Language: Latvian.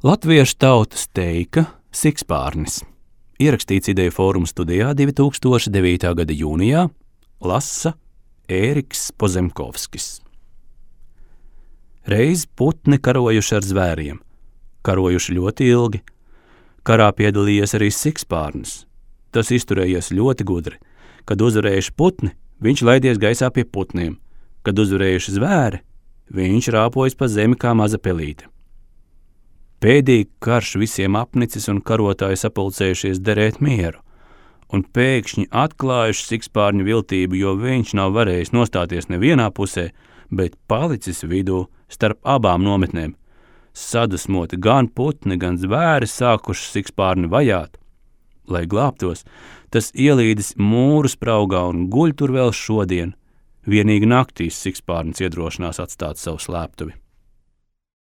Latviešu tautas teika Sikspārnis. Ierakstīts Ideju fóruma studijā 2009. gada jūnijā, lasa Ēriks Pozemkovskis. Reiz putni karojuši ar zvēriem, karojuši ļoti ilgi. Karā piedalījies arī Sikspārnis. Tas izturējies ļoti gudri. Kad uzvarējuši putni, viņš laidies gaisā pie putniem. Kad uzvarējuši zvēri, viņš rāpojas pa zemi kā maza pelīte. Pēdīgi karš visiem apnicis un karotāji sapulcējušies derēt mieru, un pēkšņi atklājuši Sikspārņu viltību, jo viņš nav varējis nostāties nevienā pusē, bet palicis vidū starp abām nometnēm. Sadusmoti gan putni, gan zvēri sākuši Sikspārni vajāt. Lai glābtos, tas ielīdis mūru spraugā un guļ tur vēl šodien. Vienīgi naktīs Sikspārnis iedrošinās atstāt savu slēptuvi.